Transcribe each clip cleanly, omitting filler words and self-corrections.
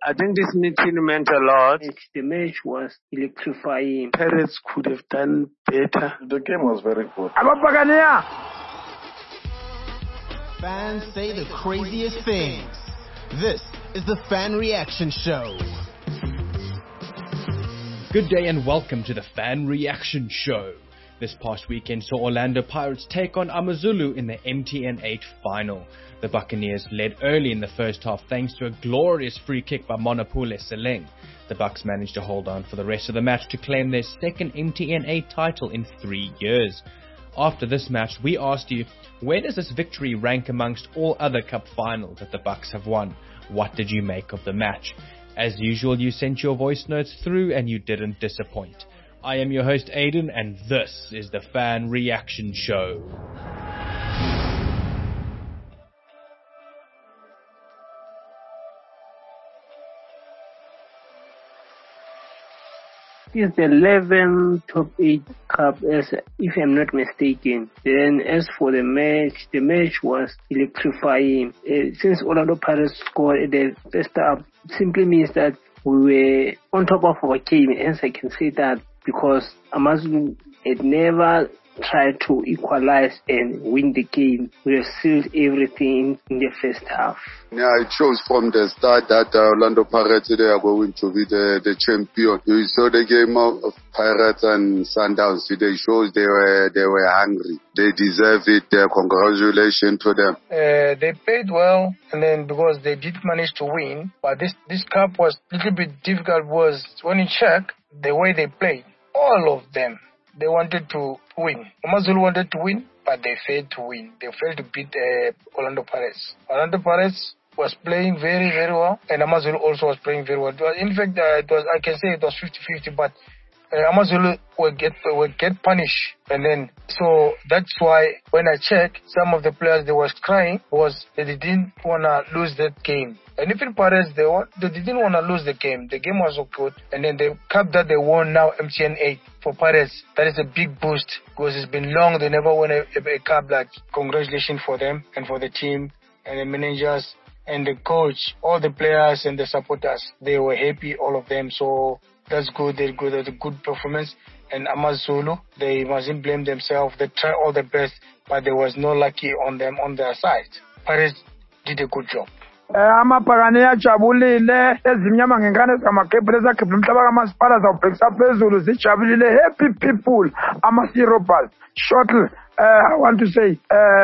I think this meeting meant a lot. The match was electrifying. Pirates could have done better. The game was very good. Fans say the craziest things. This is the Fan Reaction Show. Good day and welcome to the Fan Reaction Show. This past weekend saw Orlando Pirates take on AmaZulu in the MTN 8 final. The Buccaneers led early in the first half thanks to a glorious free kick by Monapule Seleng. The Bucks managed to hold on for the rest of the match to claim their second MTN 8 title in 3 years. After this match, we asked you, where does this victory rank amongst all other cup finals that the Bucks have won? What did you make of the match? As usual, you sent your voice notes through and you didn't disappoint. I am your host Aiden and this is the Fan Reaction Show. It's the 11th top 8 cup, if I'm not mistaken. Then as for the match was electrifying. Since Orlando Pirates scored at the first half, simply means that we were on top of our game, as I can say that, because AmaZulu had never tried to equalize and win the game. We have sealed everything in the first half. Yeah, it shows from the start that Orlando Pirates, they are going to be the champion. You saw the game of Pirates and Sundowns. They shows they were hungry. They deserve it. Congratulations to them. They played well, and then because they did manage to win, but this cup was a little bit difficult. Was when you check the way they played, all of them, they wanted to win. AmaZulu wanted to win, but they failed to win. They failed to beat Orlando Pirates. Orlando Pirates was playing very, very well, and AmaZulu also was playing very well. In fact, I can say it was 50-50, but AmaZulu will get punished, and then so that's why when I check, some of the players they was crying was that they didn't wanna lose that game. And even Pirates they didn't wanna lose the game. The game was so good, and then the cup that they won now, MTN 8 for Pirates, that is a big boost because it's been long they never won a cup. Like congratulations for them and for the team and the managers and the coach, all the players and the supporters. They were happy, all of them. So that's good. They had a good performance. And AmaZulu, they mustn't blame themselves. They tried all the best, but there was no lucky on their side. Pirates did a good job. Amabhakane ajabulile ezimnyama ngengane zamagebhele zagebhela umhlaba kamasipala zawubhekisa phezulu zijabulile. Happy people, AmaSeropas. Shortly, I want to say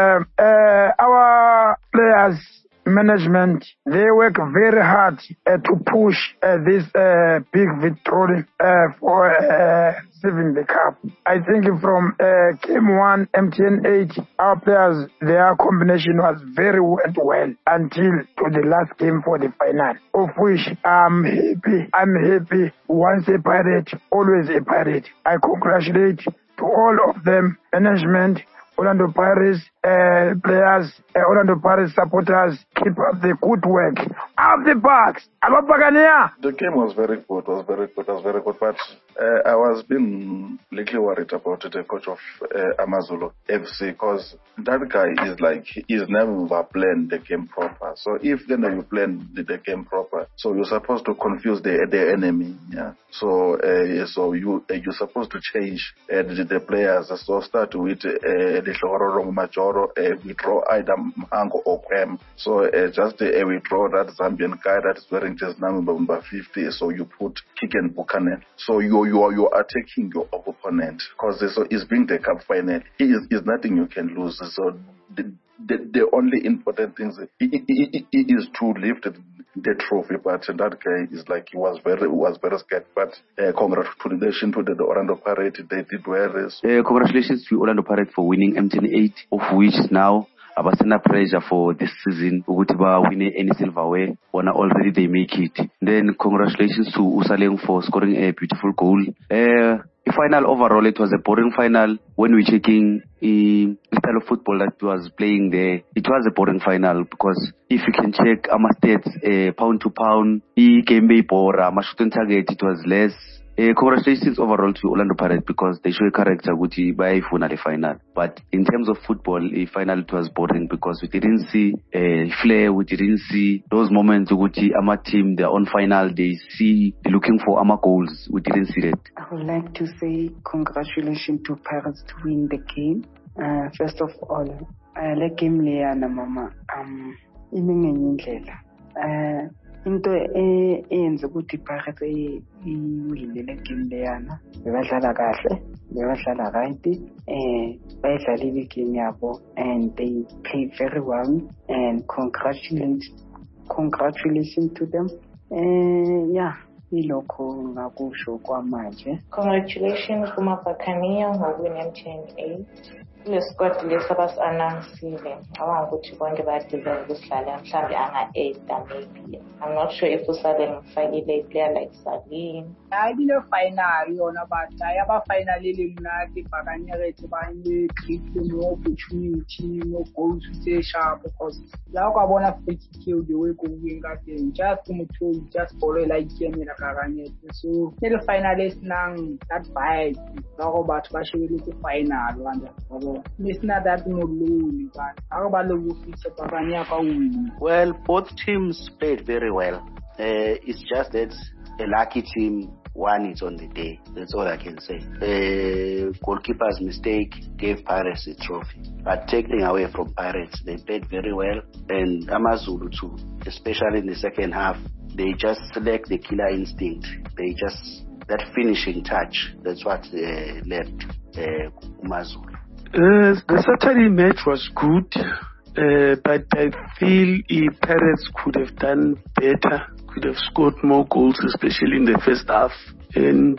our players, management, they work very hard to push this big victory for receiving the cup. I think from game 1, MTN 8, our players, their combination was went well until to the last game for the final, of which I'm happy. Once a Pirate, always a Pirate. I congratulate to all of them, management, Orlando Pirates players, Orlando Pirates supporters. Keep up the good work. Out the Bucks. The game was very good. But I was being little worried about the coach of AmaZulu FC, because that guy is like, he's never playing the game proper. So if then you play the game proper, so you're supposed to confuse the enemy. Yeah. So you're supposed to change the players. So start with the Shororo Majoro, withdraw either Mango or Kwem. So just withdraw that Zambian guy that is wearing just number 50. So you put Kigen Buchanan. So you are taking your opponent, because it's being the cup final. Is nothing you can lose. So the only important thing is to lift the trophy. But that guy is like, he was very scared. But congratulations to the Orlando Pirates. They did well. Congratulations to Orlando Pirates for winning MTN 8, of which now abasena pressure for this season ukuthi ba win any silverware. Already they make it. Then congratulations to Usaleng for scoring a beautiful goal. The final overall, it was a boring final. When we're checking the style of football that was playing there, it was a boring final, because if you can check our stats, pound to pound, game bora, shooting target, it was less. Congratulations overall to Orlando Pirates because they show a character which by final. But in terms of football, the final it was boring because we didn't see flair, we didn't see those moments which our team they're on final, they're looking for our goals. We didn't see that. I would like to say congratulations to Pirates to win the game. First of all, le game leyana mama imengenye indlela. Into eyenza ukuthi Pirates iwine le game leyana bebadlala kahle, bebadlala right, bayidlalile igame yabo and they played very well and congratulations to them. Yeah, ilokho ngakusho kwamanje. Congratulations kumaBuccaneers ngowin MTN 8. Le squad lesabas-announcile ukuthi bonke bayadeserve ukusidlala mhlawumbe anga-8 maybe. I'm not sure if usale ngifakile player like Salim. Ayile final yona but abafinalile mnandi Buccaneers banye create more opportunity, more goals to sharp because la kwabona free kick the way going again just to just follow like game na Buccaneers. So the finalists nang that vibe lokho batho bashebele ku final wanda. It's not that lonely, but how about the well, both teams played very well. It's just that a lucky team won it on the day. That's all I can say. Goalkeeper's mistake gave Pirates the trophy. But taking away from Pirates, they played very well. And AmaZulu too, especially in the second half, they just lacked the killer instinct. They just, that finishing touch, that's what left AmaZulu. The Saturday match was good, but I feel Pirates could have done better, could have scored more goals, especially in the first half. And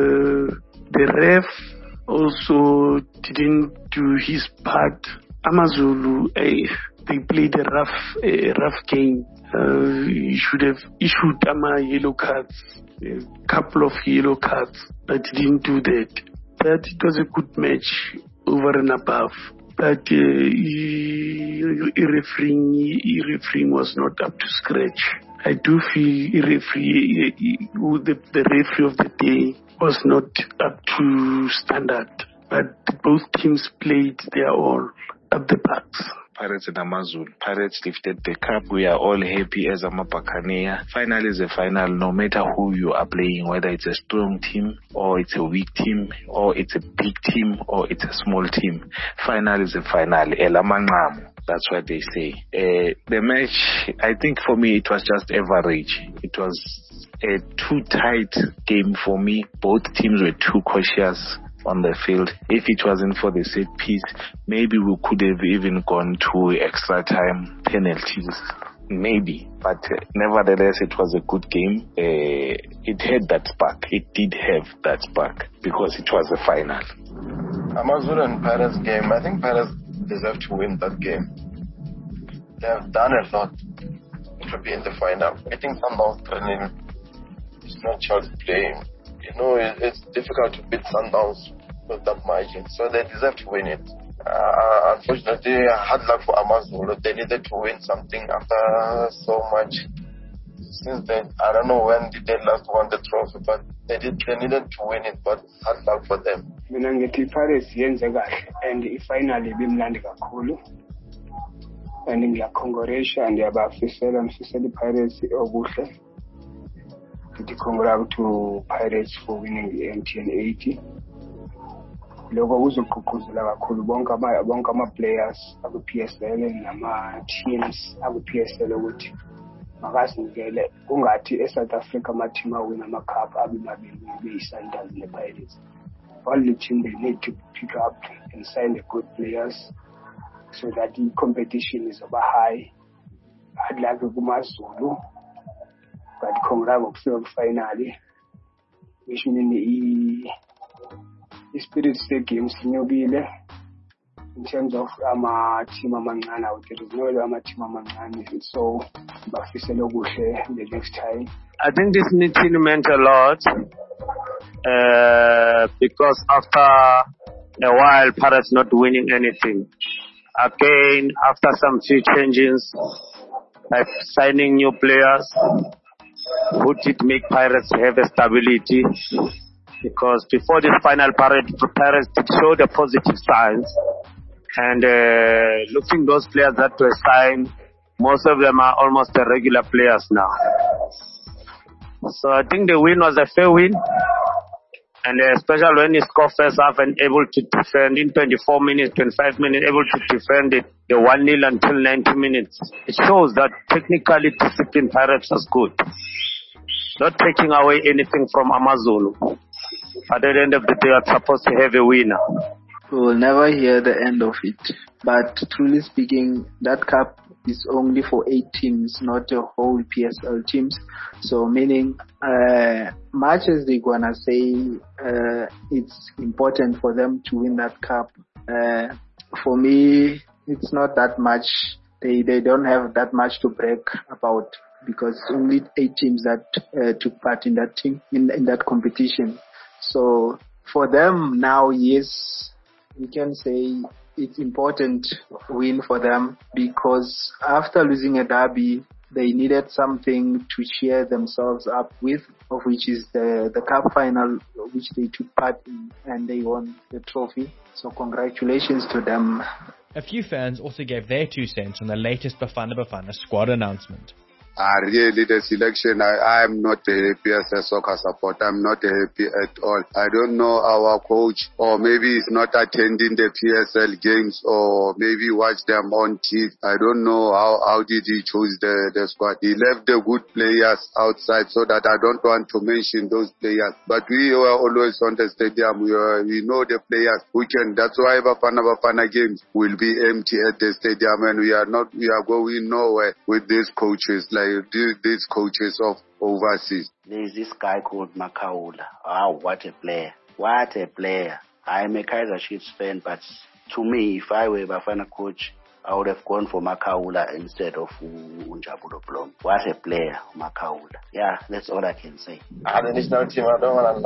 the ref also didn't do his part. AmaZulu, they played a rough game. He should have issued yellow cards, a couple of yellow cards, but he didn't do that. But it was a good match over and above, but refereeing was not up to scratch. I do feel the referee of the day was not up to standard, but both teams played their all at the parks. Pirates and AmaZulu. Pirates lifted the cup. We are all happy as a Buccaneer. Final is a final, no matter who you are playing, whether it's a strong team or it's a weak team or it's a big team or it's a small team. Final is a final. That's what they say. The match, I think for me, it was just average. It was a too tight game for me. Both teams were too cautious on the field. If it wasn't for the set piece, maybe we could have even gone to extra time penalties. Maybe. But nevertheless, it was a good game. It had that spark. It did have that spark because it was a final. AmaZulu and Pirates game, I think Pirates deserve to win that game. They have done a lot to be in the final. I think Sundowns training is not child's play. You know, it's difficult to beat Sundowns with that margin, so they deserve to win it. Unfortunately, hard luck for AmaZulu. They needed to win something after so much. Since then, I don't know when did they last won the trophy, but they needed to win it, but hard luck for them. Mina ngithi Pirates yenze kahle and finally bimnandi kakhulu. And ngiyakongratulate ngiyabafisela Pirates okuhle. Congrats to Pirates for winning the MTN 80. Lokho kuzogqugquzela kakhulu bonke ama-players aku-PSL nama-teams aku-PSL ukuthi makazinikele kungathi eSouth Africa ama-team awina ama-cup abe mabili beyi-Sundowns ne-Pirates. All the team they need to pick up and sign the good players so that the competition is over high. I'd like kumaZulu. But congrats ngokufika finally, which means the spirit game sinyukile in terms of team amancane out there. There is no team amancane, so bafisela okuhle the next time. I think this meeting meant a lot because after a while, Pirates not winning anything. Again, after some few changes, like signing new players, who did make Pirates have a stability. Because before this final, Pirates did show the positive signs. And looking those players that were signed, most of them are almost the regular players now. So I think the win was a fair win. And especially when you score first half and able to defend in 24 minutes, 25 minutes, able to defend it, the 1-0 until 90 minutes. It shows that technically disciplined Pirates is good. Not taking away anything from Amazulu. At the end of the day, it's supposed to have a winner. We will never hear the end of it. But truly speaking, that cup is only for 8 teams, not the whole PSL teams. So meaning, much as they're gonna say it's important for them to win that cup, for me, it's not that much. They don't have that much to brag about, because only 8 teams that took part in that team in that competition. So for them now, yes, we can say it's important win for them, because after losing a derby, they needed something to cheer themselves up with, of which is the cup final, which they took part in, and they won the trophy. So congratulations to them. A few fans also gave their 2 cents on the latest Bafana Bafana squad announcement. Really, the selection, I am not happy as a soccer supporter. I'm not happy at all. I don't know our coach, or maybe he's not attending the PSL games, or maybe watch them on TV. I don't know how did he choose the squad. He left the good players outside, so that I don't want to mention those players. But we were always on the stadium. We know the players who can. That's why Bafana games will be empty at the stadium, and we are going nowhere with these coaches, like these coaches of overseas. There's this guy called Makaula. Oh, what a player. What a player. I'm a Kaizer Chiefs fan, but to me, if I were a Bafana coach, I would have gone for Makaula instead of Unjabulo Blom. What a player, Makaula. Yeah, that's all I can say. The national team, I don't want to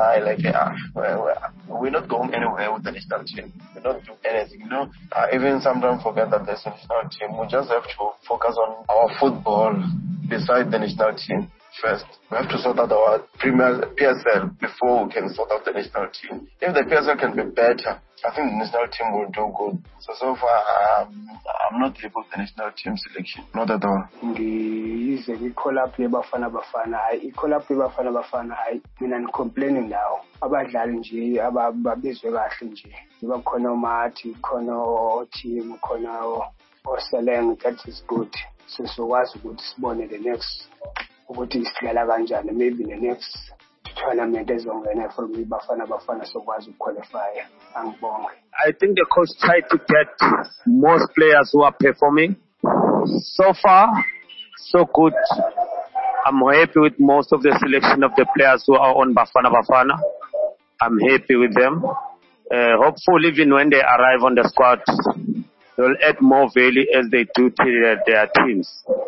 lie. We're not going anywhere with the national team. We don't do anything, even sometimes forget that there's a national team. We just have to focus on our football beside the national team first. We have to sort out our Premier PSL before we can sort out the national team. If the PSL can be better, I think the national team will do good. So far, I'm not happy with the national team selection. Not at all. Call up Bafana Bafana. I'm complaining now. Abadlali nje ababizwe kahle nje. Ziba khona uMathi, khona team, khona oSeleng, that is good. So sikwazi ukuthi sibone the next ukuthi sidlala kanjani, maybe the next tournament ezongena from Bafana sokwazi ukuqualify. Angibonge. I think the coach tried to get most players who are performing. So far, so good. I'm happy with most of the selection of the players who are on Bafana. I'm happy with them. Hopefully, even when they arrive on the squad, they'll add more value as they do to their teams.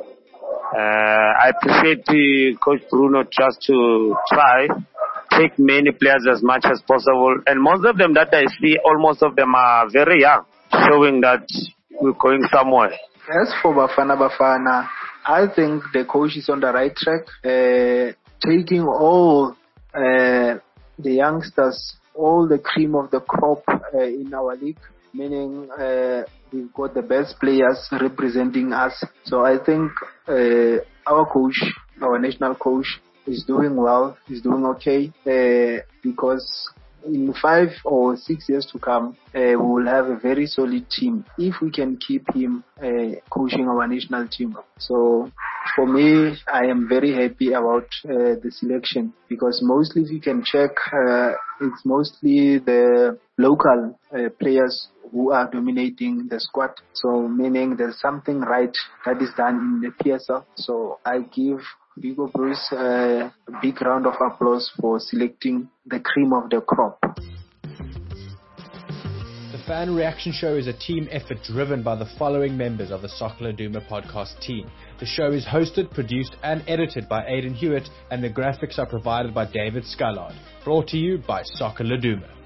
I appreciate Coach Bruno just to try, take many players as much as possible. And most of them that I see, almost of them are very young, showing that we're going somewhere. As for Bafana, I think the coach is on the right track, taking all the youngsters, all the cream of the crop in our league, meaning we've got the best players representing us. So I think our coach, our national coach, is doing well, is doing okay, because in 5 or 6 years to come, we will have a very solid team if we can keep him coaching our national team. So for me, I am very happy about the selection, because mostly, if you can check, it's mostly the local players who are dominating the squad. So meaning there's something right that is done in the PSL. So I give Hugo Bruce a big round of applause for selecting the cream of the crop. The Fan Reaction Show is a team effort driven by the following members of the Soccer Laduma podcast team. The show is hosted, produced and edited by Aidan Hewitt, and the graphics are provided by David Scullard. Brought to you by Soccer Laduma.